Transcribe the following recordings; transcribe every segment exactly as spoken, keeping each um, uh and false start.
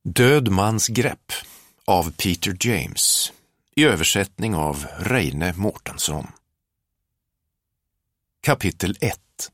Död mans grepp av Peter James i översättning av Reine Mårtensson. Kapitel ett.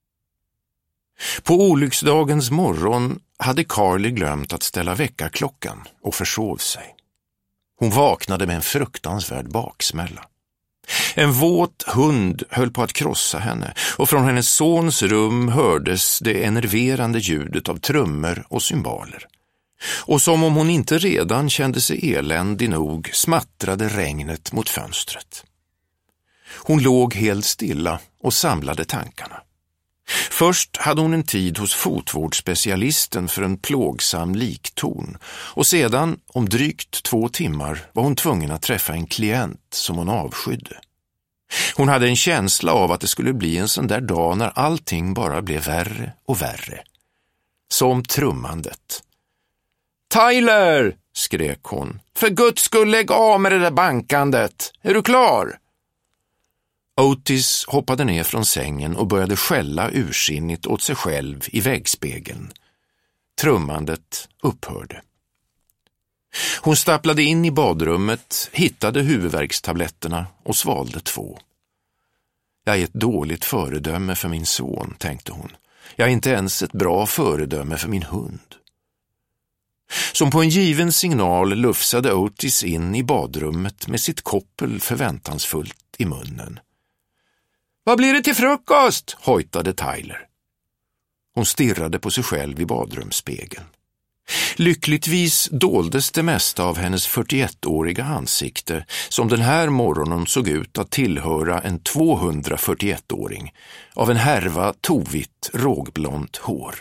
På olycksdagens morgon hade Carly glömt att ställa väckarklockan och försov sig. Hon vaknade med en fruktansvärd baksmälla. En våt hund höll på att krossa henne och från hennes sons rum hördes det enerverande ljudet av trummor och cymbaler. Och som om hon inte redan kände sig eländig nog smattrade regnet mot fönstret. Hon låg helt stilla och samlade tankarna. Först hade hon en tid hos fotvårdsspecialisten för en plågsam liktorn och sedan, om drygt två timmar, var hon tvungen att träffa en klient som hon avskydde. Hon hade en känsla av att det skulle bli en sån där dag när allting bara blev värre och värre. Som trummandet. Tyler, skrek hon. För Guds skull, lägg av med det där bankandet. Är du klar? Otis hoppade ner från sängen och började skälla ursinnigt åt sig själv i väggspegeln. Trummandet upphörde. Hon stapplade in i badrummet, hittade huvudvärkstabletterna och svalde två. Jag är ett dåligt föredöme för min son, tänkte hon. Jag är inte ens ett bra föredöme för min hund. Som på en given signal lufsade Otis in i badrummet med sitt koppel förväntansfullt i munnen. Vad blir det till frukost? Hojtade Tyler. Hon stirrade på sig själv i badrumsspegeln. Lyckligtvis doldes det mesta av hennes fyrtioettåriga ansikte som den här morgonen såg ut att tillhöra en tvåhundrafyrtioettåring av en härva tovitt rågblont hår.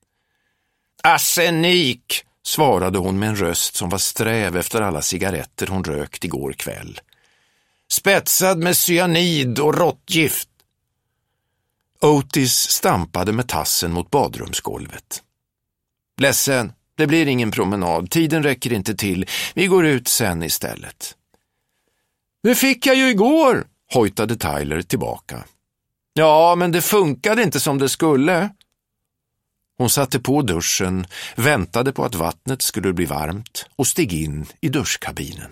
Arsenik, svarade hon med en röst som var sträv efter alla cigaretter hon rökt igår kväll. Spetsad med cyanid och råttgift. Otis stampade med tassen mot badrumsgolvet. Ledsen, det blir ingen promenad. Tiden räcker inte till. Vi går ut sen istället. Det fick jag ju igår, hojtade Tyler tillbaka. Ja, men det funkade inte som det skulle. Hon satte på duschen, väntade på att vattnet skulle bli varmt och steg in i duschkabinen.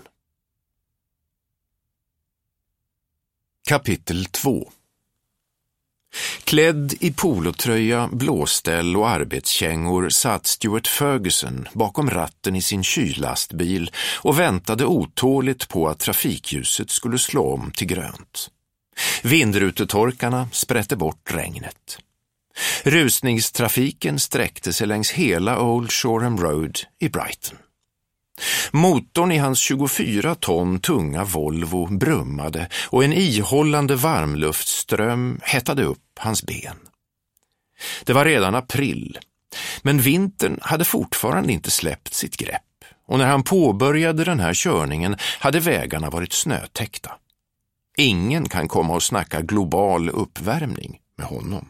Kapitel två. Klädd i polotröja, blåställ och arbetskängor satt Stuart Ferguson bakom ratten i sin kyllastbil och väntade otåligt på att trafikljuset skulle slå om till grönt. Vindrutetorkarna sprätte bort regnet. Rusningstrafiken sträckte sig längs hela Old Shoreham Road i Brighton. Motorn i hans tjugofyra ton tunga Volvo brummade och en ihållande varmluftström hettade upp hans ben. Det var redan april, men vintern hade fortfarande inte släppt sitt grepp och när han påbörjade den här körningen hade vägarna varit snötäckta. Ingen kan komma och snacka global uppvärmning med honom.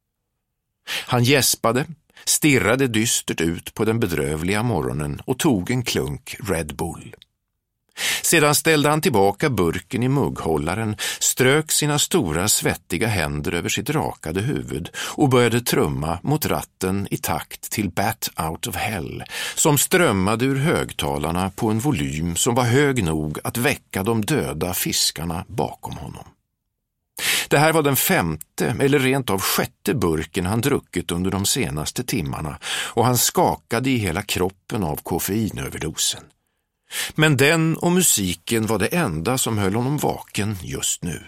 Han gäspade, stirrade dystert ut på den bedrövliga morgonen och tog en klunk Red Bull. Sedan ställde han tillbaka burken i mugghållaren, strök sina stora svettiga händer över sitt rakade huvud och började trumma mot ratten i takt till Bat Out of Hell som strömmade ur högtalarna på en volym som var hög nog att väcka de döda fiskarna bakom honom. Det här var den femte eller rent av sjätte burken han druckit under de senaste timmarna och han skakade i hela kroppen av koffeinöverdosen. Men den och musiken var det enda som höll honom vaken just nu.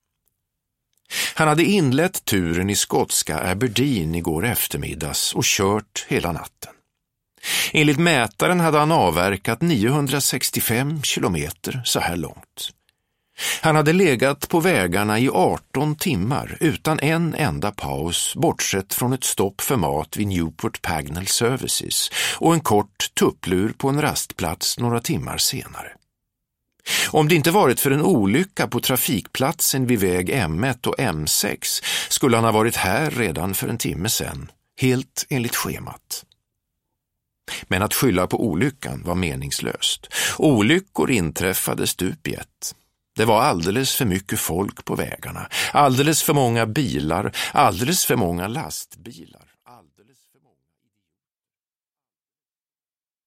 Han hade inlett turen i skotska Aberdeen igår eftermiddags och kört hela natten. Enligt mätaren hade han avverkat niohundrasextiofem kilometer så här långt. Han hade legat på vägarna i arton timmar utan en enda paus bortsett från ett stopp för mat vid Newport Pagnell Services och en kort tupplur på en rastplats några timmar senare. Om det inte varit för en olycka på trafikplatsen vid väg M ett och M sex skulle han ha varit här redan för en timme sedan, helt enligt schemat. Men att skylla på olyckan var meningslöst. Olyckor inträffade stup i ett. Det var alldeles för mycket folk på vägarna, alldeles för många bilar, alldeles för många lastbilar.